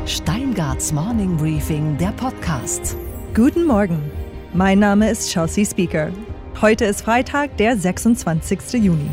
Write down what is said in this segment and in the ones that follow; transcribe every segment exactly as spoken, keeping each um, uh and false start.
Steingarts Morning Briefing, der Podcast. Guten Morgen, mein Name ist Chelsea Speaker. Heute ist Freitag, der sechsundzwanzigsten Juni.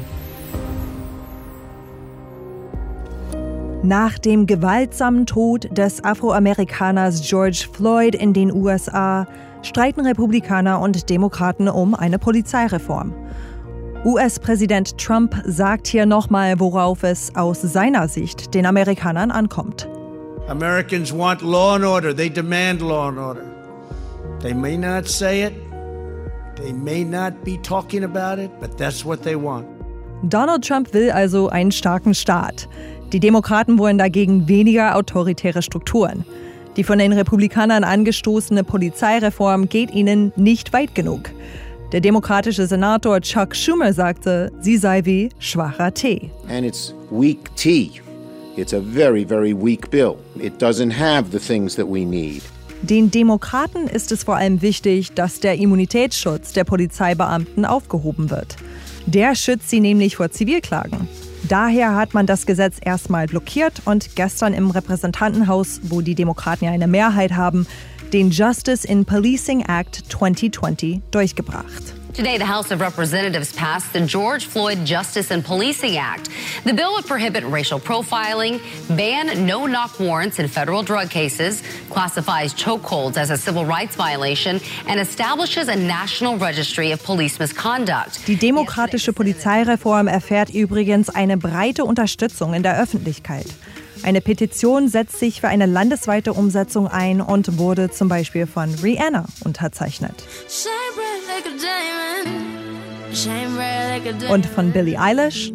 Nach dem gewaltsamen Tod des Afroamerikaners George Floyd in den U S A streiten Republikaner und Demokraten um eine Polizeireform. U S-Präsident Trump sagt hier nochmal, worauf es aus seiner Sicht den Amerikanern ankommt. Americans want law and order. They demand law and order. They may not say it. They may not be talking about it, but that's what they want. Donald Trump will also einen starken Staat. Die Demokraten wollen dagegen weniger autoritäre Strukturen. Die von den Republikanern angestoßene Polizeireform geht ihnen nicht weit genug. Der demokratische Senator Chuck Schumer sagte, sie sei wie schwacher Tee. And it's weak tea. It's a very, very weak bill. It doesn't have the things that we need. Den Demokraten ist es vor allem wichtig, dass der Immunitätsschutz der Polizeibeamten aufgehoben wird. Der schützt sie nämlich vor Zivilklagen. Daher hat man das Gesetz erstmal blockiert und gestern im Repräsentantenhaus, wo die Demokraten ja eine Mehrheit haben, den Justice in Policing Act twenty twenty durchgebracht. Today, the House of Representatives passed the George Floyd Justice in Policing Act. The bill would prohibit racial profiling, ban no-knock warrants in federal drug cases, classifies chokeholds as a civil rights violation, and establishes a national registry of police misconduct. Die demokratische Polizeireform erfährt übrigens eine breite Unterstützung in der Öffentlichkeit. Eine Petition setzt sich für eine landesweite Umsetzung ein und wurde zum Beispiel von Rihanna unterzeichnet. Und von Billie Eilish.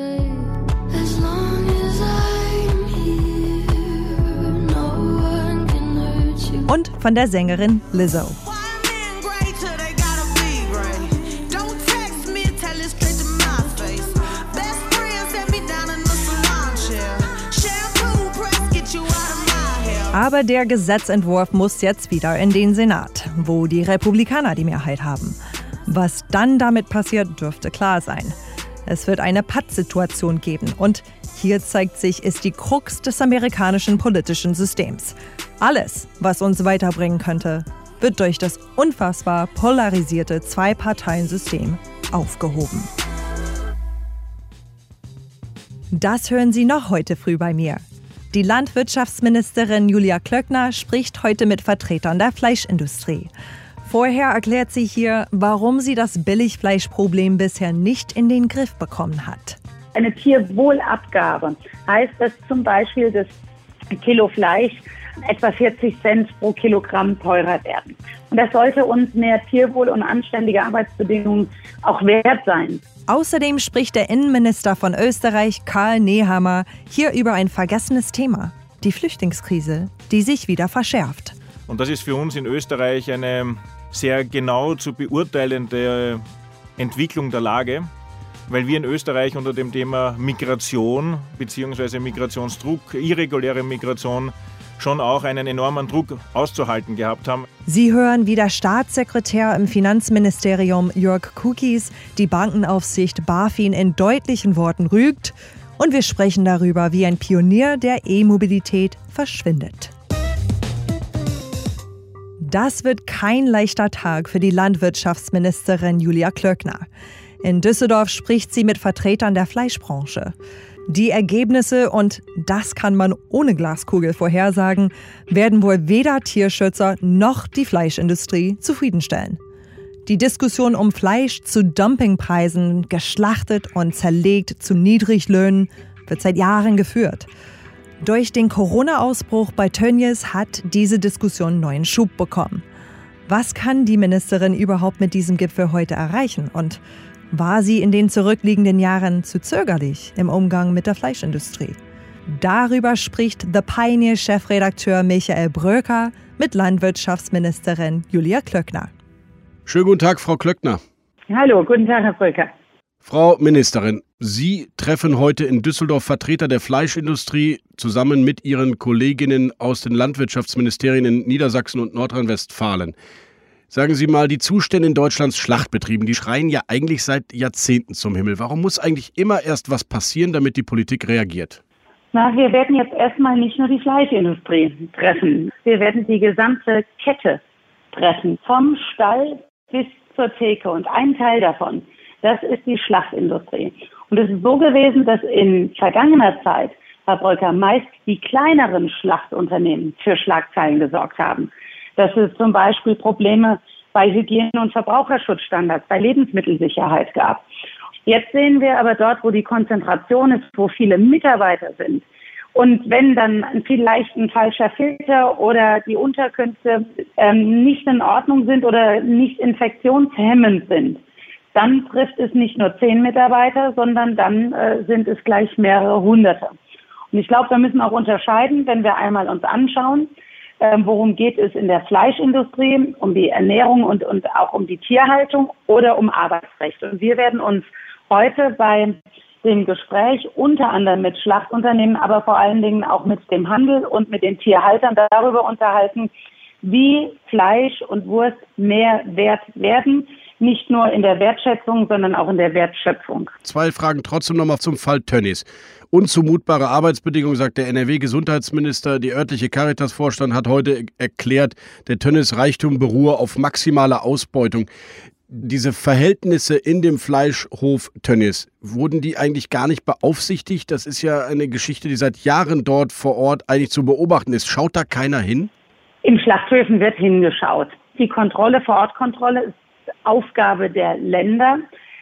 Und von der Sängerin Lizzo. Aber der Gesetzentwurf muss jetzt wieder in den Senat, wo die Republikaner die Mehrheit haben. Was dann damit passiert, dürfte klar sein. Es wird eine Pattsituation geben und hier zeigt sich, ist die Krux des amerikanischen politischen Systems. Alles, was uns weiterbringen könnte, wird durch das unfassbar polarisierte Zwei-Parteien-System aufgehoben. Das hören Sie noch heute früh bei mir. Die Landwirtschaftsministerin Julia Klöckner spricht heute mit Vertretern der Fleischindustrie. Vorher erklärt sie hier, warum sie das Billigfleischproblem bisher nicht in den Griff bekommen hat. Eine Tierwohlabgabe heißt, dass zum Beispiel das Kilo Fleisch etwa vierzig Cent pro Kilogramm teurer werden. Und das sollte uns mehr Tierwohl und anständige Arbeitsbedingungen auch wert sein. Außerdem spricht der Innenminister von Österreich, Karl Nehammer, hier über ein vergessenes Thema, die Flüchtlingskrise, die sich wieder verschärft. Und das ist für uns in Österreich eine sehr genau zu beurteilende Entwicklung der Lage, weil wir in Österreich unter dem Thema Migration bzw. Migrationsdruck, irreguläre Migration, schon auch einen enormen Druck auszuhalten gehabt haben. Sie hören, wie der Staatssekretär im Finanzministerium Jörg Kukis die Bankenaufsicht BaFin in deutlichen Worten rügt. Und wir sprechen darüber, wie ein Pionier der E-Mobilität verschwindet. Das wird kein leichter Tag für die Landwirtschaftsministerin Julia Klöckner. In Düsseldorf spricht sie mit Vertretern der Fleischbranche. Die Ergebnisse, und das kann man ohne Glaskugel vorhersagen, werden wohl weder Tierschützer noch die Fleischindustrie zufriedenstellen. Die Diskussion um Fleisch zu Dumpingpreisen, geschlachtet und zerlegt zu Niedriglöhnen, wird seit Jahren geführt. Durch den Corona-Ausbruch bei Tönnies hat diese Diskussion neuen Schub bekommen. Was kann die Ministerin überhaupt mit diesem Gipfel heute erreichen? Und war sie in den zurückliegenden Jahren zu zögerlich im Umgang mit der Fleischindustrie? Darüber spricht The Pioneer-Chefredakteur Michael Bröker mit Landwirtschaftsministerin Julia Klöckner. Schönen guten Tag, Frau Klöckner. Hallo, guten Tag, Herr Bröker. Frau Ministerin, Sie treffen heute in Düsseldorf Vertreter der Fleischindustrie zusammen mit Ihren Kolleginnen aus den Landwirtschaftsministerien in Niedersachsen und Nordrhein-Westfalen. Sagen Sie mal, die Zustände in Deutschlands Schlachtbetrieben, die schreien ja eigentlich seit Jahrzehnten zum Himmel. Warum muss eigentlich immer erst was passieren, damit die Politik reagiert? Na, wir werden jetzt erstmal nicht nur die Fleischindustrie treffen. Wir werden die gesamte Kette treffen. Vom Stall bis zur Theke. Und ein Teil davon, das ist die Schlachtindustrie. Und es ist so gewesen, dass in vergangener Zeit, Herr Bröcker, meist die kleineren Schlachtunternehmen für Schlagzeilen gesorgt haben. Dass es zum Beispiel Probleme bei Hygiene- und Verbraucherschutzstandards, bei Lebensmittelsicherheit gab. Jetzt sehen wir aber dort, wo die Konzentration ist, wo viele Mitarbeiter sind. Und wenn dann vielleicht ein falscher Filter oder die Unterkünfte ähm, nicht in Ordnung sind oder nicht infektionshemmend sind, dann trifft es nicht nur zehn Mitarbeiter, sondern dann äh, sind es gleich mehrere Hunderte. Und ich glaube, wir müssen auch unterscheiden, wenn wir einmal uns anschauen, äh, worum geht es in der Fleischindustrie, um die Ernährung und, und auch um die Tierhaltung oder um Arbeitsrecht. Und wir werden uns heute bei dem Gespräch unter anderem mit Schlachtunternehmen, aber vor allen Dingen auch mit dem Handel und mit den Tierhaltern darüber unterhalten, wie Fleisch und Wurst mehr wert werden, nicht nur in der Wertschätzung, sondern auch in der Wertschöpfung. Zwei Fragen trotzdem nochmal zum Fall Tönnies. Unzumutbare Arbeitsbedingungen, sagt der N R W-Gesundheitsminister. Die örtliche Caritas-Vorstand hat heute erklärt, der Tönnies-Reichtum beruhe auf maximaler Ausbeutung. Diese Verhältnisse in dem Fleischhof Tönnies, wurden die eigentlich gar nicht beaufsichtigt? Das ist ja eine Geschichte, die seit Jahren dort vor Ort eigentlich zu beobachten ist. Schaut da keiner hin? In Schlachthöfen wird hingeschaut. Die Kontrolle, Vorortkontrolle ist Aufgabe der Länder.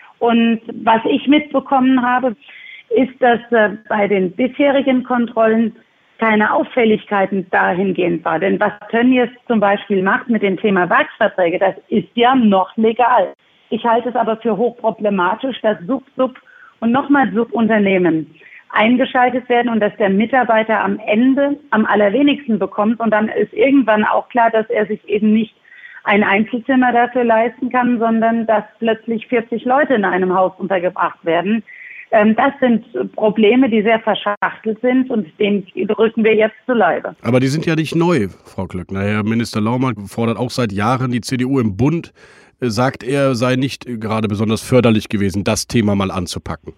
Und was ich mitbekommen habe, ist, dass äh, bei den bisherigen Kontrollen keine Auffälligkeiten dahingehend war. Denn was Tönnies zum Beispiel macht mit dem Thema Werksverträge, das ist ja noch legal. Ich halte es aber für hochproblematisch, dass Sub-Sub und nochmal Subunternehmen eingeschaltet werden und dass der Mitarbeiter am Ende am allerwenigsten bekommt. Und dann ist irgendwann auch klar, dass er sich eben nicht ein Einzelzimmer dafür leisten kann, sondern dass plötzlich vierzig Leute in einem Haus untergebracht werden. Das sind Probleme, die sehr verschachtelt sind und dem rücken wir jetzt zu Leibe. Aber die sind ja nicht neu, Frau Klöckner. Herr Minister Laumann fordert auch seit Jahren die C D U im Bund, sagt er, sei nicht gerade besonders förderlich gewesen, das Thema mal anzupacken.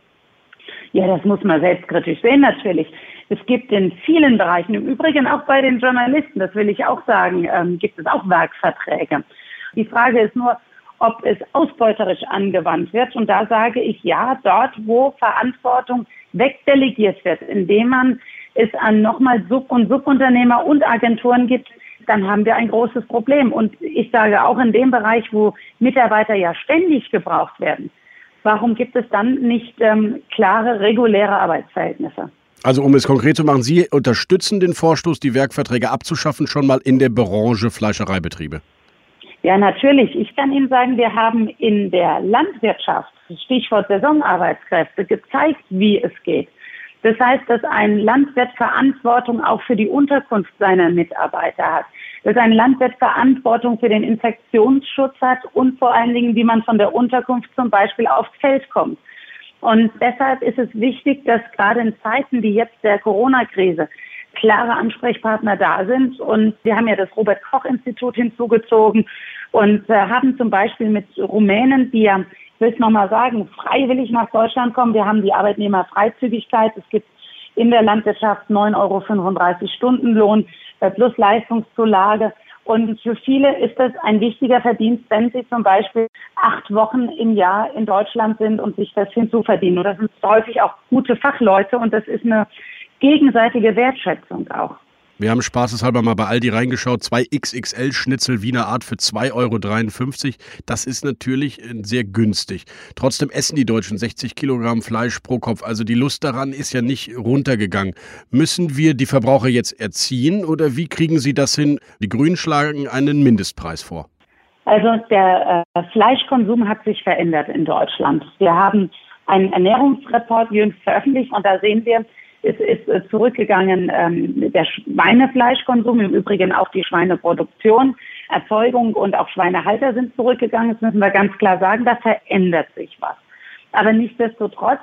Ja, das muss man selbstkritisch sehen natürlich. Es gibt in vielen Bereichen, im Übrigen auch bei den Journalisten, das will ich auch sagen, ähm, gibt es auch Werkverträge. Die Frage ist nur, ob es ausbeuterisch angewandt wird. Und da sage ich ja, dort, wo Verantwortung wegdelegiert wird, indem man es an nochmal Sub- und Subunternehmer und Agenturen gibt, dann haben wir ein großes Problem. Und ich sage auch in dem Bereich, wo Mitarbeiter ja ständig gebraucht werden, warum gibt es dann nicht ähm, klare, reguläre Arbeitsverhältnisse? Also um es konkret zu machen, Sie unterstützen den Vorstoß, die Werkverträge abzuschaffen, schon mal in der Branche Fleischereibetriebe? Ja, natürlich. Ich kann Ihnen sagen, wir haben in der Landwirtschaft, Stichwort Saisonarbeitskräfte, gezeigt, wie es geht. Das heißt, dass ein Landwirt Verantwortung auch für die Unterkunft seiner Mitarbeiter hat. Dass ein Landwirt Verantwortung für den Infektionsschutz hat und vor allen Dingen, wie man von der Unterkunft zum Beispiel aufs Feld kommt. Und deshalb ist es wichtig, dass gerade in Zeiten wie jetzt der Corona-Krise klare Ansprechpartner da sind. Und wir haben ja das Robert-Koch-Institut hinzugezogen und äh, haben zum Beispiel mit Rumänen, die ja, ich will es nochmal sagen, freiwillig nach Deutschland kommen. Wir haben die Arbeitnehmerfreizügigkeit. Es gibt in der Landwirtschaft neun Euro fünfunddreißig Stundenlohn äh, plus Leistungszulage. Und für viele ist das ein wichtiger Verdienst, wenn sie zum Beispiel acht Wochen im Jahr in Deutschland sind und sich das hinzuverdienen. Und das sind häufig auch gute Fachleute und das ist eine gegenseitige Wertschätzung auch. Wir haben spaßeshalber mal bei Aldi reingeschaut, zwei X X L-Schnitzel Wiener Art für zwei Euro dreiundfünfzig. Das ist natürlich sehr günstig. Trotzdem essen die Deutschen sechzig Kilogramm Fleisch pro Kopf. Also die Lust daran ist ja nicht runtergegangen. Müssen wir die Verbraucher jetzt erziehen oder wie kriegen Sie das hin? Die Grünen schlagen einen Mindestpreis vor. Also der äh, Fleischkonsum hat sich verändert in Deutschland. Wir haben einen Ernährungsreport jüngst veröffentlicht und da sehen wir, es ist zurückgegangen ähm, der Schweinefleischkonsum, im Übrigen auch die Schweineproduktion, Erzeugung und auch Schweinehalter sind zurückgegangen. Das müssen wir ganz klar sagen, da verändert sich was. Aber nichtsdestotrotz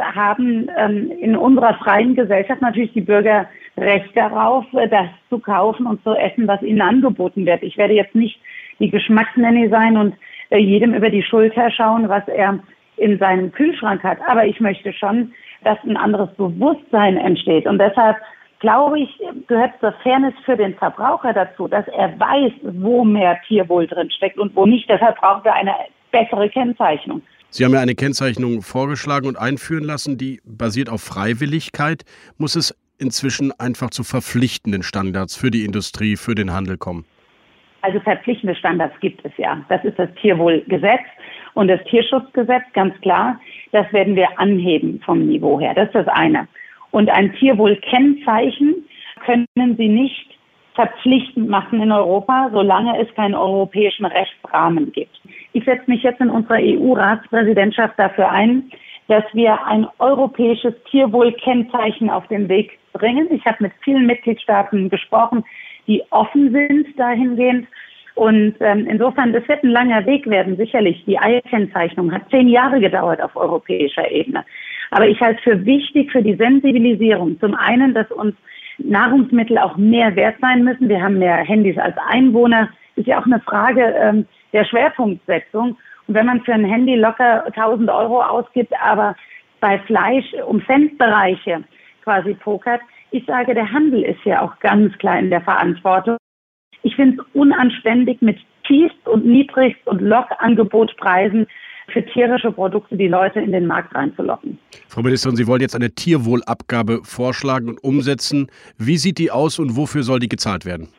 haben ähm, in unserer freien Gesellschaft natürlich die Bürger Recht darauf, das zu kaufen und zu essen, was ihnen angeboten wird. Ich werde jetzt nicht die Geschmacksnanny sein und äh, jedem über die Schulter schauen, was er in seinem Kühlschrank hat. Aber ich möchte schon dass ein anderes Bewusstsein entsteht. Und deshalb glaube ich, gehört zur Fairness für den Verbraucher dazu, dass er weiß, wo mehr Tierwohl drin steckt und wo nicht. Deshalb brauchen wir eine bessere Kennzeichnung. Sie haben ja eine Kennzeichnung vorgeschlagen und einführen lassen, die basiert auf Freiwilligkeit. Muss es inzwischen einfach zu verpflichtenden Standards für die Industrie, für den Handel kommen? Also verpflichtende Standards gibt es ja. Das ist das Tierwohlgesetz und das Tierschutzgesetz, ganz klar. Das werden wir anheben vom Niveau her. Das ist das eine. Und ein Tierwohlkennzeichen können Sie nicht verpflichtend machen in Europa, solange es keinen europäischen Rechtsrahmen gibt. Ich setze mich jetzt in unserer E U-Ratspräsidentschaft dafür ein, dass wir ein europäisches Tierwohlkennzeichen auf den Weg bringen. Ich habe mit vielen Mitgliedstaaten gesprochen, die offen sind dahingehend. Und ähm, insofern, das wird ein langer Weg werden, sicherlich. Die Eierkennzeichnung hat zehn Jahre gedauert auf europäischer Ebene. Aber ich halte es für wichtig für die Sensibilisierung. Zum einen, dass uns Nahrungsmittel auch mehr wert sein müssen. Wir haben mehr Handys als Einwohner. Ist ja auch eine Frage ähm, der Schwerpunktsetzung. Und wenn man für ein Handy locker tausend Euro ausgibt, aber bei Fleisch um Centbereiche quasi pokert, ich sage, der Handel ist ja auch ganz klar in der Verantwortung. Ich finde es unanständig, mit Tiefst- und Niedrigst- und Lokangebotpreisen für tierische Produkte die Leute in den Markt reinzulocken. Frau Ministerin, Sie wollen jetzt eine Tierwohlabgabe vorschlagen und umsetzen. Wie sieht die aus und wofür soll die gezahlt werden?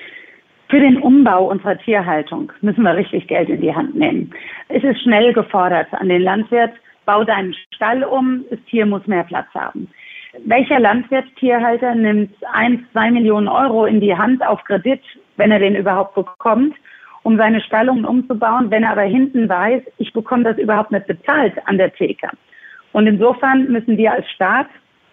Für den Umbau unserer Tierhaltung müssen wir richtig Geld in die Hand nehmen. Es ist schnell gefordert an den Landwirt, bau deinen Stall um, das Tier muss mehr Platz haben. Welcher Landwirt, Tierhalter nimmt ein, zwei Millionen Euro in die Hand auf Kredit, wenn er den überhaupt bekommt, um seine Stallungen umzubauen, wenn er aber hinten weiß, ich bekomme das überhaupt nicht bezahlt an der Theke. Und insofern müssen wir als Staat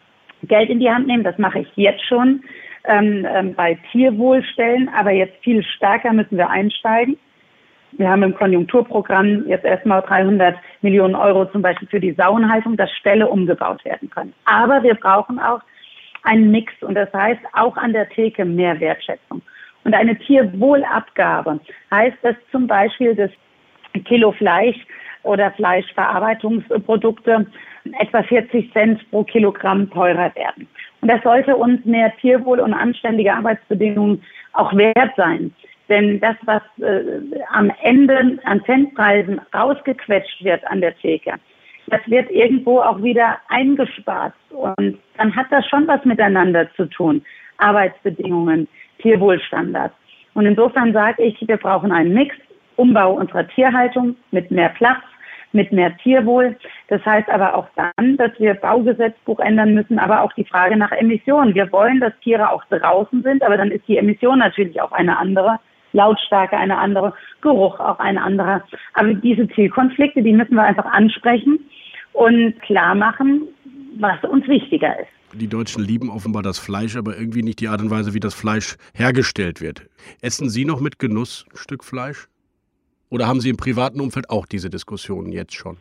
Geld in die Hand nehmen, das mache ich jetzt schon ähm, ähm, bei Tierwohlstellen, aber jetzt viel stärker müssen wir einsteigen. Wir haben im Konjunkturprogramm jetzt erstmal dreihundert Millionen Euro zum Beispiel für die Sauenhaltung, dass Ställe umgebaut werden können. Aber wir brauchen auch einen Mix und das heißt auch an der Theke mehr Wertschätzung. Und eine Tierwohlabgabe heißt, dass zum Beispiel das Kilo Fleisch oder Fleischverarbeitungsprodukte etwa vierzig Cent pro Kilogramm teurer werden. Und das sollte uns mehr Tierwohl und anständige Arbeitsbedingungen auch wert sein. Denn das, was äh, am Ende an Centpreisen rausgequetscht wird an der Theke, das wird irgendwo auch wieder eingespart. Und dann hat das schon was miteinander zu tun. Arbeitsbedingungen, Tierwohlstandards. Und insofern sage ich, wir brauchen einen Mix, Umbau unserer Tierhaltung mit mehr Platz, mit mehr Tierwohl. Das heißt aber auch dann, dass wir Baugesetzbuch ändern müssen, aber auch die Frage nach Emissionen. Wir wollen, dass Tiere auch draußen sind, aber dann ist die Emission natürlich auch eine andere, Lautstärke eine andere, Geruch auch eine andere. Aber diese Zielkonflikte, die müssen wir einfach ansprechen und klar machen, was uns wichtiger ist. Die Deutschen lieben offenbar das Fleisch, aber irgendwie nicht die Art und Weise, wie das Fleisch hergestellt wird. Essen Sie noch mit Genuss ein Stück Fleisch? Oder haben Sie im privaten Umfeld auch diese Diskussionen jetzt schon?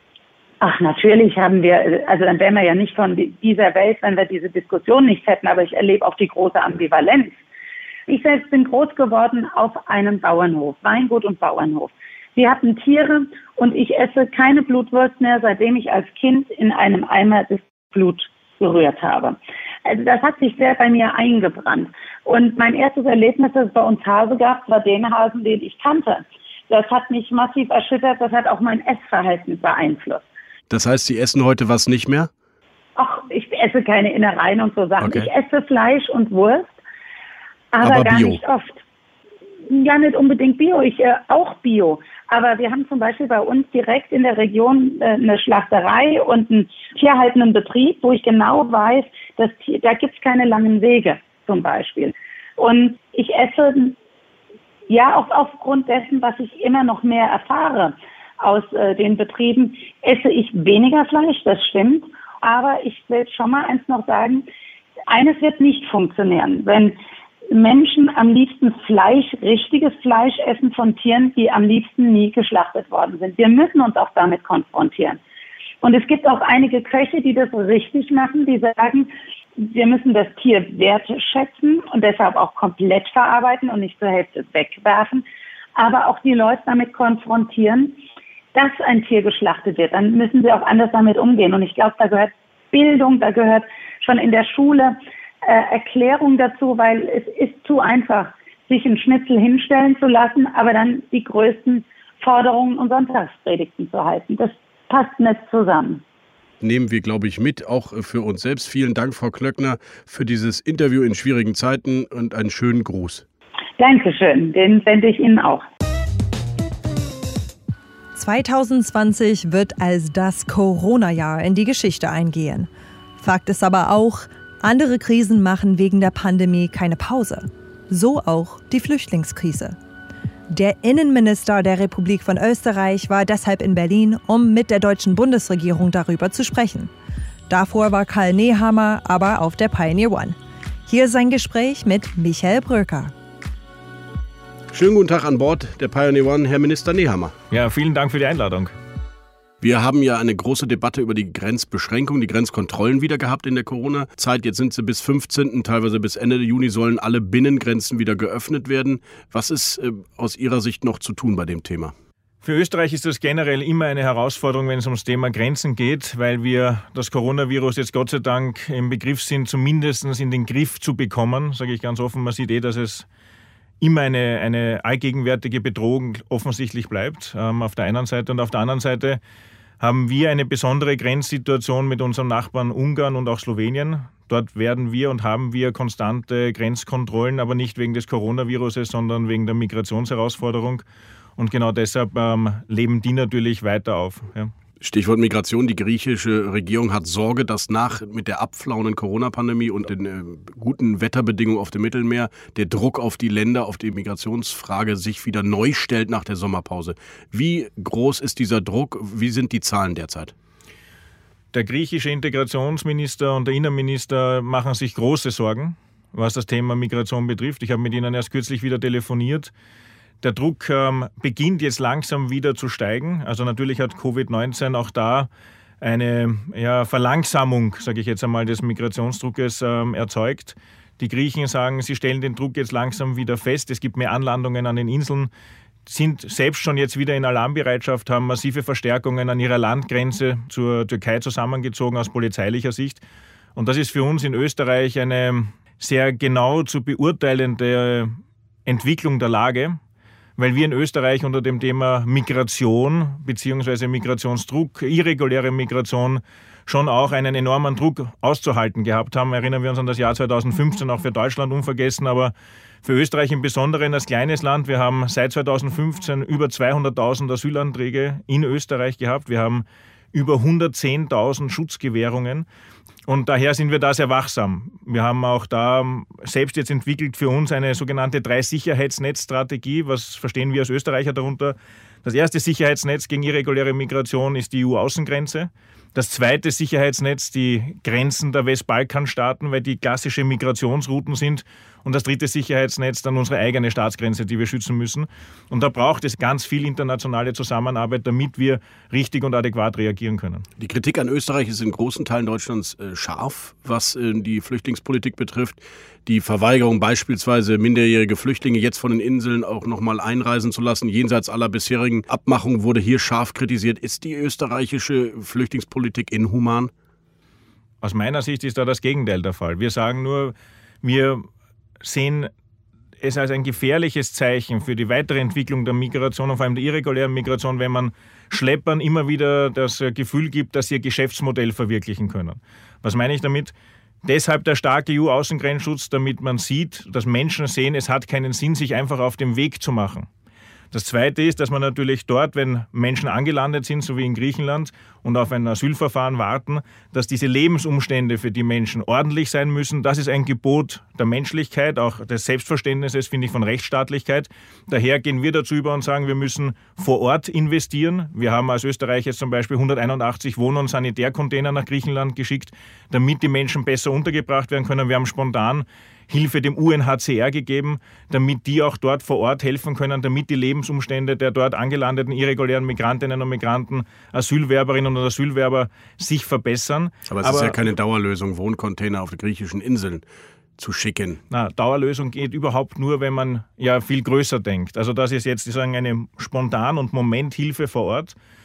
Ach, natürlich haben wir, also dann wären wir ja nicht von dieser Welt, wenn wir diese Diskussion nicht hätten, aber ich erlebe auch die große Ambivalenz. Ich selbst bin groß geworden auf einem Bauernhof, Weingut und Bauernhof. Wir hatten Tiere und ich esse keine Blutwurst mehr, seitdem ich als Kind in einem Eimer das Blut berührt habe. Also das hat sich sehr bei mir eingebrannt. Und mein erstes Erlebnis, das es bei uns Hase gab, war den Hasen, den ich kannte. Das hat mich massiv erschüttert, das hat auch mein Essverhalten beeinflusst. Das heißt, Sie essen heute was nicht mehr? Ach, ich esse keine Innereien und so Sachen. Okay. Ich esse Fleisch und Wurst, aber, aber gar Bio. nicht oft. Ja, nicht unbedingt Bio, ich äh, auch Bio. Aber wir haben zum Beispiel bei uns direkt in der Region äh, eine Schlachterei und einen tierhaltenden Betrieb, wo ich genau weiß, dass da gibt es keine langen Wege zum Beispiel. Und ich esse, ja, auch aufgrund dessen, was ich immer noch mehr erfahre aus äh, den Betrieben, esse ich weniger Fleisch, das stimmt. Aber ich will schon mal eins noch sagen, eines wird nicht funktionieren, wenn Menschen am liebsten Fleisch, richtiges Fleisch essen von Tieren, die am liebsten nie geschlachtet worden sind. Wir müssen uns auch damit konfrontieren. Und es gibt auch einige Köche, die das richtig machen, die sagen, wir müssen das Tier wertschätzen und deshalb auch komplett verarbeiten und nicht zur Hälfte wegwerfen, aber auch die Leute damit konfrontieren, dass ein Tier geschlachtet wird. Dann müssen sie auch anders damit umgehen. Und ich glaube, da gehört Bildung, da gehört schon in der Schule äh, Erklärung dazu, weil es ist zu einfach, sich einen Schnitzel hinstellen zu lassen, aber dann die größten Forderungen und Sonntagspredigten zu halten. Das passt nicht zusammen. Nehmen wir, glaube ich, mit, auch für uns selbst. Vielen Dank, Frau Klöckner, für dieses Interview in schwierigen Zeiten und einen schönen Gruß. Dankeschön, den sende ich Ihnen auch. zwanzig zwanzig wird als das Corona-Jahr in die Geschichte eingehen. Fakt ist aber auch, andere Krisen machen wegen der Pandemie keine Pause. So auch die Flüchtlingskrise. Der Innenminister der Republik von Österreich war deshalb in Berlin, um mit der deutschen Bundesregierung darüber zu sprechen. Davor war Karl Nehammer aber auf der Pioneer One. Hier sein Gespräch mit Michael Bröker. Schönen guten Tag an Bord der Pioneer One, Herr Minister Nehammer. Ja, vielen Dank für die Einladung. Wir haben ja eine große Debatte über die Grenzbeschränkung, die Grenzkontrollen wieder gehabt in der Corona-Zeit. Jetzt sind sie bis fünfzehnten, teilweise bis Ende Juni sollen alle Binnengrenzen wieder geöffnet werden. Was ist äh, aus Ihrer Sicht noch zu tun bei dem Thema? Für Österreich ist das generell immer eine Herausforderung, wenn es ums Thema Grenzen geht, weil wir das Coronavirus jetzt Gott sei Dank im Begriff sind, zumindest in den Griff zu bekommen. Sage ich ganz offen, man sieht eh, dass es immer eine, eine allgegenwärtige Bedrohung offensichtlich bleibt, ähm, auf der einen Seite. Und auf der anderen Seite haben wir eine besondere Grenzsituation mit unserem Nachbarn Ungarn und auch Slowenien. Dort werden wir und haben wir konstante Grenzkontrollen, aber nicht wegen des Coronaviruses, sondern wegen der Migrationsherausforderung. Und genau deshalb ähm, leben die natürlich weiter auf. Ja. Stichwort Migration. Die griechische Regierung hat Sorge, dass nach mit der abflauenden Corona-Pandemie und den äh, guten Wetterbedingungen auf dem Mittelmeer der Druck auf die Länder, auf die Migrationsfrage sich wieder neu stellt nach der Sommerpause. Wie groß ist dieser Druck? Wie sind die Zahlen derzeit? Der griechische Integrationsminister und der Innenminister machen sich große Sorgen, was das Thema Migration betrifft. Ich habe mit ihnen erst kürzlich wieder telefoniert. Der Druck ähm, beginnt jetzt langsam wieder zu steigen. Also natürlich hat Covid neunzehn auch da eine ja, Verlangsamung, sage ich jetzt einmal, des Migrationsdruckes ähm, erzeugt. Die Griechen sagen, sie stellen den Druck jetzt langsam wieder fest. Es gibt mehr Anlandungen an den Inseln, sind selbst schon jetzt wieder in Alarmbereitschaft, haben massive Verstärkungen an ihrer Landgrenze zur Türkei zusammengezogen aus polizeilicher Sicht. Und das ist für uns in Österreich eine sehr genau zu beurteilende Entwicklung der Lage, weil wir in Österreich unter dem Thema Migration bzw. Migrationsdruck, irreguläre Migration schon auch einen enormen Druck auszuhalten gehabt haben. Erinnern wir uns an das Jahr zweitausendfünfzehn, auch für Deutschland unvergessen, aber für Österreich im Besonderen als kleines Land. Wir haben seit zweitausendfünfzehn über zweihunderttausend Asylanträge in Österreich gehabt. Wir haben über hundertzehntausend Schutzgewährungen. Und daher sind wir da sehr wachsam. Wir haben auch da selbst jetzt entwickelt für uns eine sogenannte Drei-Sicherheitsnetz-Strategie. Was verstehen wir als Österreicher darunter? Das erste Sicherheitsnetz gegen irreguläre Migration ist die E U-Außengrenze. Das zweite Sicherheitsnetz, die Grenzen der Westbalkanstaaten, weil die klassische Migrationsrouten sind. Und das dritte Sicherheitsnetz dann unsere eigene Staatsgrenze, die wir schützen müssen. Und da braucht es ganz viel internationale Zusammenarbeit, damit wir richtig und adäquat reagieren können. Die Kritik an Österreich ist in großen Teilen Deutschlands äh, scharf, was äh, die Flüchtlingspolitik betrifft. Die Verweigerung beispielsweise minderjährige Flüchtlinge jetzt von den Inseln auch nochmal einreisen zu lassen, jenseits aller bisherigen Abmachungen, wurde hier scharf kritisiert. Ist die österreichische Flüchtlingspolitik inhuman? Aus meiner Sicht ist da das Gegenteil der Fall. Wir sagen nur, wir sehen es als ein gefährliches Zeichen für die weitere Entwicklung der Migration und vor allem der irregulären Migration, wenn man Schleppern immer wieder das Gefühl gibt, dass sie ihr Geschäftsmodell verwirklichen können. Was meine ich damit? Deshalb der starke E U-Außengrenzschutz, damit man sieht, dass Menschen sehen, es hat keinen Sinn, sich einfach auf den Weg zu machen. Das Zweite ist, dass man natürlich dort, wenn Menschen angelandet sind, so wie in Griechenland, und auf ein Asylverfahren warten, dass diese Lebensumstände für die Menschen ordentlich sein müssen. Das ist ein Gebot der Menschlichkeit, auch des Selbstverständnisses, finde ich, von Rechtsstaatlichkeit. Daher gehen wir dazu über und sagen, wir müssen vor Ort investieren. Wir haben als Österreich jetzt zum Beispiel hunderteinundachtzig Wohn- und Sanitärcontainer nach Griechenland geschickt, damit die Menschen besser untergebracht werden können. Wir haben spontan Hilfe dem U N H C R gegeben, damit die auch dort vor Ort helfen können, damit die Lebensumstände der dort angelandeten irregulären Migrantinnen und Migranten, Asylwerberinnen und Asylwerber sich verbessern. Aber es Aber, ist ja keine Dauerlösung, Wohncontainer auf die griechischen Inseln zu schicken. Na, Dauerlösung geht überhaupt nur, wenn man ja viel größer denkt. Also das ist jetzt sozusagen eine Spontan- und Momenthilfe vor Ort.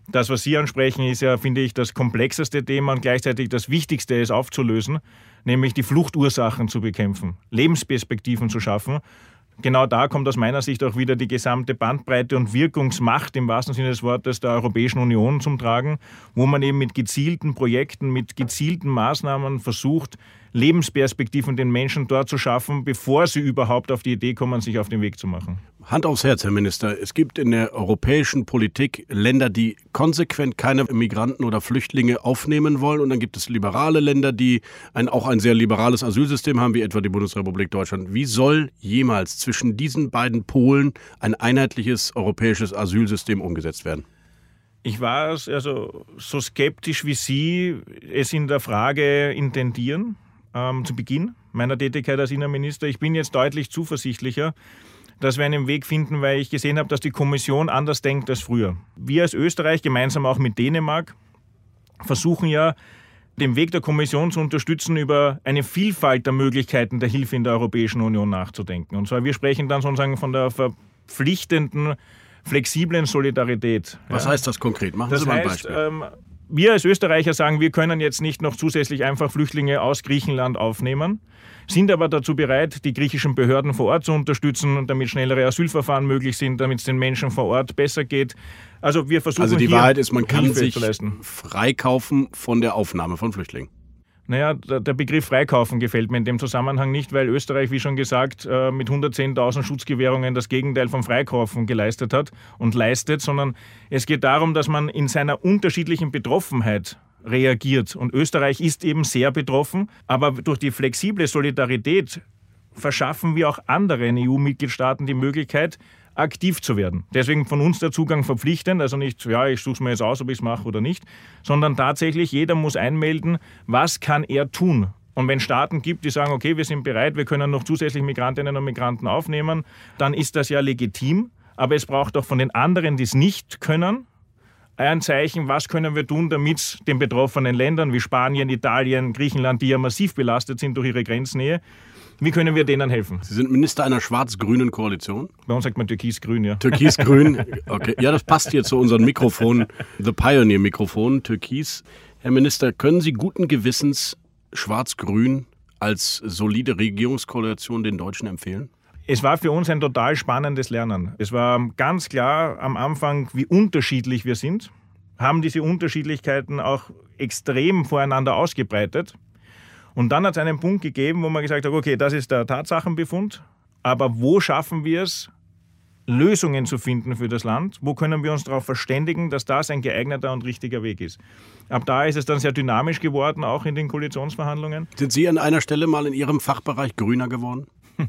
Das, was Sie ansprechen, ist ja, finde ich, das komplexeste Thema und gleichzeitig das Wichtigste, es aufzulösen, nämlich die Fluchtursachen zu bekämpfen, Lebensperspektiven zu schaffen. Genau da kommt aus meiner Sicht auch wieder die gesamte Bandbreite und Wirkungsmacht im wahrsten Sinne des Wortes der Europäischen Union zum Tragen, wo man eben mit gezielten Projekten, mit gezielten Maßnahmen versucht, Lebensperspektiven den Menschen dort zu schaffen, bevor sie überhaupt auf die Idee kommen, sich auf den Weg zu machen. Hand aufs Herz, Herr Minister. Es gibt in der europäischen Politik Länder, die konsequent keine Migranten oder Flüchtlinge aufnehmen wollen. Und dann gibt es liberale Länder, die ein, auch ein sehr liberales Asylsystem haben, wie etwa die Bundesrepublik Deutschland. Wie soll jemals zwischen diesen beiden Polen ein einheitliches europäisches Asylsystem umgesetzt werden? Ich war also so skeptisch wie Sie es in der Frage intendieren, ähm, zu Beginn meiner Tätigkeit als Innenminister. Ich bin jetzt deutlich zuversichtlicher, dass wir einen Weg finden, weil ich gesehen habe, dass die Kommission anders denkt als früher. Wir als Österreich, gemeinsam auch mit Dänemark, versuchen ja, den Weg der Kommission zu unterstützen, über eine Vielfalt der Möglichkeiten der Hilfe in der Europäischen Union nachzudenken. Und zwar, wir sprechen dann sozusagen von der verpflichtenden, flexiblen Solidarität. Was ja. heißt das konkret? Machen das Sie mal ein heißt, Beispiel. Ähm, wir als Österreicher sagen, wir können jetzt nicht noch zusätzlich einfach Flüchtlinge aus Griechenland aufnehmen, sind aber dazu bereit, die griechischen Behörden vor Ort zu unterstützen, damit schnellere Asylverfahren möglich sind, damit es den Menschen vor Ort besser geht. Also wir versuchen Also die hier Wahrheit ist, man kann Hilfe sich zu leisten. freikaufen von der Aufnahme von Flüchtlingen. Naja, der Begriff Freikaufen gefällt mir in dem Zusammenhang nicht, weil Österreich, wie schon gesagt, mit hundertzehntausend Schutzgewährungen das Gegenteil vom Freikaufen geleistet hat und leistet, sondern es geht darum, dass man in seiner unterschiedlichen Betroffenheit reagiert. Und Österreich ist eben sehr betroffen, aber durch die flexible Solidarität verschaffen wir auch anderen E U-Mitgliedstaaten die Möglichkeit, aktiv zu werden. Deswegen von uns der Zugang verpflichtend, also nicht, ja, ich suche es mir jetzt aus, ob ich es mache oder nicht, sondern tatsächlich, jeder muss einmelden, was kann er tun. Und wenn es Staaten gibt, die sagen, okay, wir sind bereit, wir können noch zusätzlich Migrantinnen und Migranten aufnehmen, dann ist das ja legitim, aber es braucht auch von den anderen, die es nicht können, ein Zeichen, was können wir tun, damit es den betroffenen Ländern wie Spanien, Italien, Griechenland, die ja massiv belastet sind durch ihre Grenznähe, wie können wir denen helfen? Sie sind Minister einer schwarz-grünen Koalition? Bei uns sagt man türkis-grün, ja. Türkis-grün, okay. Ja, das passt hier zu unseren Mikrofonen, The Pioneer-Mikrofon, Türkis. Herr Minister, können Sie guten Gewissens schwarz-grün als solide Regierungskoalition den Deutschen empfehlen? Es war für uns ein total spannendes Lernen. Es war ganz klar am Anfang, wie unterschiedlich wir sind, haben diese Unterschiedlichkeiten auch extrem voreinander ausgebreitet. Und dann hat es einen Punkt gegeben, wo man gesagt hat, okay, das ist der Tatsachenbefund, aber wo schaffen wir es, Lösungen zu finden für das Land? Wo können wir uns darauf verständigen, dass das ein geeigneter und richtiger Weg ist? Ab da ist es dann sehr dynamisch geworden, auch in den Koalitionsverhandlungen. Sind Sie an einer Stelle mal in Ihrem Fachbereich grüner geworden?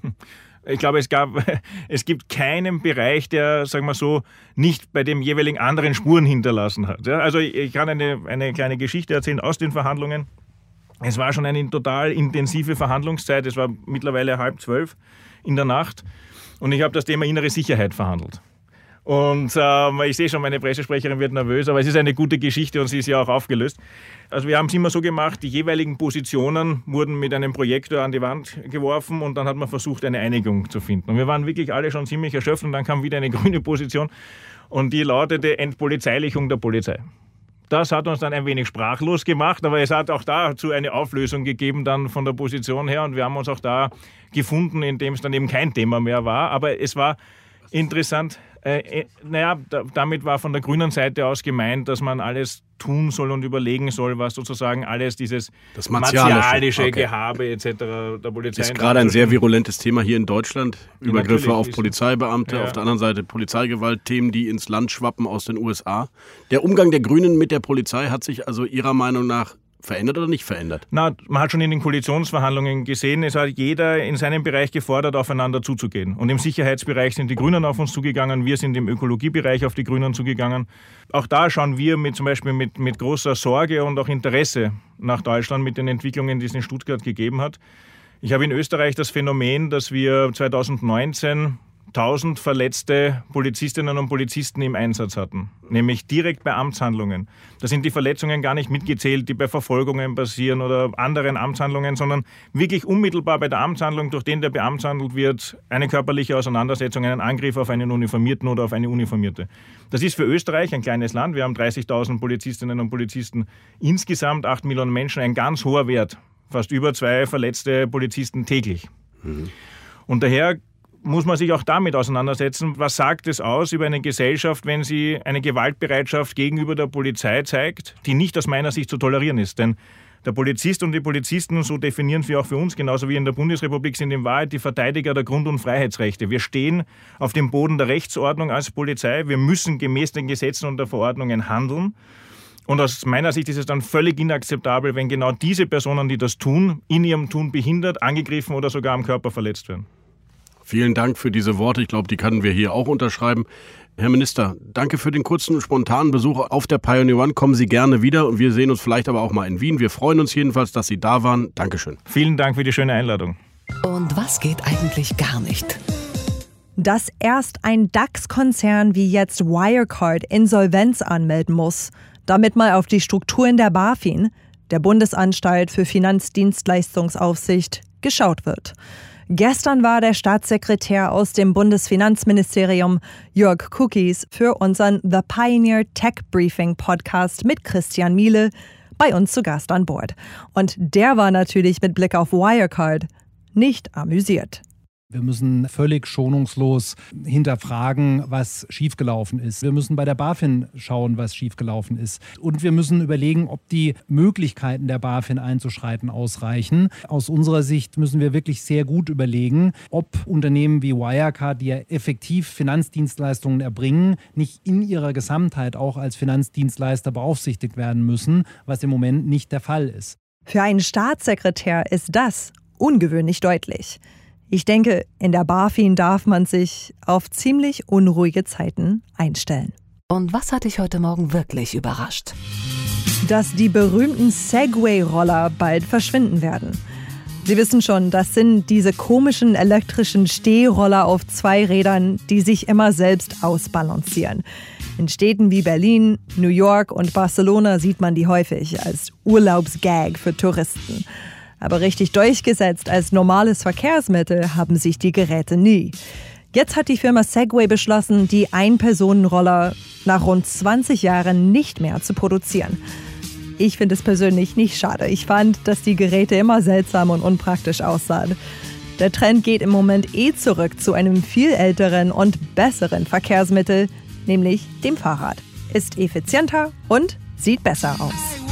Ich glaube, es, gab, es gibt keinen Bereich, der, sagen wir so, nicht bei dem jeweiligen anderen Spuren hinterlassen hat. Also ich kann eine, eine kleine Geschichte erzählen aus den Verhandlungen. Es war schon eine total intensive Verhandlungszeit. Es war mittlerweile halb zwölf in der Nacht. Und ich habe das Thema innere Sicherheit verhandelt. Und äh, ich sehe schon, meine Pressesprecherin wird nervös, aber es ist eine gute Geschichte und sie ist ja auch aufgelöst. Also wir haben es immer so gemacht, die jeweiligen Positionen wurden mit einem Projektor an die Wand geworfen und dann hat man versucht, eine Einigung zu finden. Und wir waren wirklich alle schon ziemlich erschöpft und dann kam wieder eine grüne Position und die lautete Entpolizeilichung der Polizei. Das hat uns dann ein wenig sprachlos gemacht, aber es hat auch dazu eine Auflösung gegeben dann von der Position her und wir haben uns auch da gefunden, indem es dann eben kein Thema mehr war. Aber es war interessant, äh, naja, da, damit war von der grünen Seite aus gemeint, dass man alles tun soll und überlegen soll, was sozusagen alles dieses das martialische okay. Gehabe et cetera der Polizei... Das ist gerade ein sehr virulentes Thema hier in Deutschland. Ja, Übergriffe auf Polizeibeamte, ja. Auf der anderen Seite Polizeigewalt, Themen, die ins Land schwappen aus den U S A. Der Umgang der Grünen mit der Polizei hat sich also Ihrer Meinung nach verändert oder nicht verändert? Na, man hat schon in den Koalitionsverhandlungen gesehen, es hat jeder in seinem Bereich gefordert, aufeinander zuzugehen. Und im Sicherheitsbereich sind die Grünen auf uns zugegangen, wir sind im Ökologiebereich auf die Grünen zugegangen. Auch da schauen wir mit, zum Beispiel mit, mit großer Sorge und auch Interesse nach Deutschland mit den Entwicklungen, die es in Stuttgart gegeben hat. Ich habe in Österreich das Phänomen, dass wir zweitausendneunzehn tausend verletzte Polizistinnen und Polizisten im Einsatz hatten, nämlich direkt bei Amtshandlungen. Da sind die Verletzungen gar nicht mitgezählt, die bei Verfolgungen passieren oder anderen Amtshandlungen, sondern wirklich unmittelbar bei der Amtshandlung, durch den der beamtshandelt wird, eine körperliche Auseinandersetzung, einen Angriff auf einen Uniformierten oder auf eine Uniformierte. Das ist für Österreich, ein kleines Land, wir haben dreißigtausend Polizistinnen und Polizisten, insgesamt acht Millionen Menschen, ein ganz hoher Wert. Fast über zwei verletzte Polizisten täglich. Mhm. Und daher muss man sich auch damit auseinandersetzen, was sagt es aus über eine Gesellschaft, wenn sie eine Gewaltbereitschaft gegenüber der Polizei zeigt, die nicht aus meiner Sicht zu tolerieren ist. Denn der Polizist und die Polizisten, so definieren wir auch für uns, genauso wie in der Bundesrepublik, sind in Wahrheit die Verteidiger der Grund- und Freiheitsrechte. Wir stehen auf dem Boden der Rechtsordnung als Polizei. Wir müssen gemäß den Gesetzen und der Verordnungen handeln. Und aus meiner Sicht ist es dann völlig inakzeptabel, wenn genau diese Personen, die das tun, in ihrem Tun behindert, angegriffen oder sogar am Körper verletzt werden. Vielen Dank für diese Worte. Ich glaube, die können wir hier auch unterschreiben. Herr Minister, danke für den kurzen, spontanen Besuch auf der Pioneer One. Kommen Sie gerne wieder und wir sehen uns vielleicht aber auch mal in Wien. Wir freuen uns jedenfalls, dass Sie da waren. Dankeschön. Vielen Dank für die schöne Einladung. Und was geht eigentlich gar nicht? Dass erst ein DAX-Konzern wie jetzt Wirecard Insolvenz anmelden muss, damit mal auf die Strukturen der BaFin, der Bundesanstalt für Finanzdienstleistungsaufsicht, geschaut wird. Gestern war der Staatssekretär aus dem Bundesfinanzministerium, Jörg Kukies, für unseren The Pioneer Tech Briefing Podcast mit Christian Miele bei uns zu Gast an Bord. Und der war natürlich mit Blick auf Wirecard nicht amüsiert. Wir müssen völlig schonungslos hinterfragen, was schiefgelaufen ist. Wir müssen bei der BaFin schauen, was schiefgelaufen ist. Und wir müssen überlegen, ob die Möglichkeiten der BaFin einzuschreiten ausreichen. Aus unserer Sicht müssen wir wirklich sehr gut überlegen, ob Unternehmen wie Wirecard, die ja effektiv Finanzdienstleistungen erbringen, nicht in ihrer Gesamtheit auch als Finanzdienstleister beaufsichtigt werden müssen, was im Moment nicht der Fall ist. Für einen Staatssekretär ist das ungewöhnlich deutlich. Ich denke, in der BaFin darf man sich auf ziemlich unruhige Zeiten einstellen. Und was hat dich heute Morgen wirklich überrascht? Dass die berühmten Segway-Roller bald verschwinden werden. Sie wissen schon, das sind diese komischen elektrischen Stehroller auf zwei Rädern, die sich immer selbst ausbalancieren. In Städten wie Berlin, New York und Barcelona sieht man die häufig als Urlaubsgag für Touristen. Aber richtig durchgesetzt als normales Verkehrsmittel haben sich die Geräte nie. Jetzt hat die Firma Segway beschlossen, die Ein-Personen-Roller nach rund zwanzig Jahren nicht mehr zu produzieren. Ich finde es persönlich nicht schade. Ich fand, dass die Geräte immer seltsam und unpraktisch aussahen. Der Trend geht im Moment eh zurück zu einem viel älteren und besseren Verkehrsmittel, nämlich dem Fahrrad. Ist effizienter und sieht besser aus.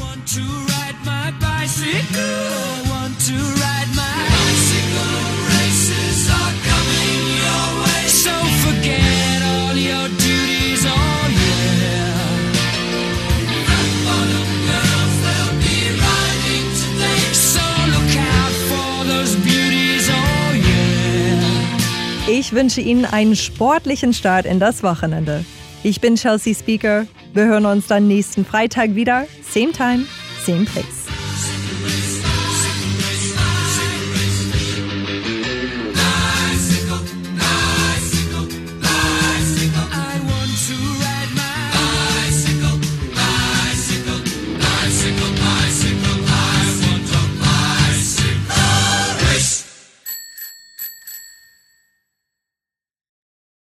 To ride my bicycle, races are coming your way. So forget all your duties, oh yeah. And for the girls, they'll be riding today. So look out for those beauties, oh yeah. Ich wünsche Ihnen einen sportlichen Start in das Wochenende. Ich bin Chelsea Speaker. Wir hören uns dann nächsten Freitag wieder. Same time, same place.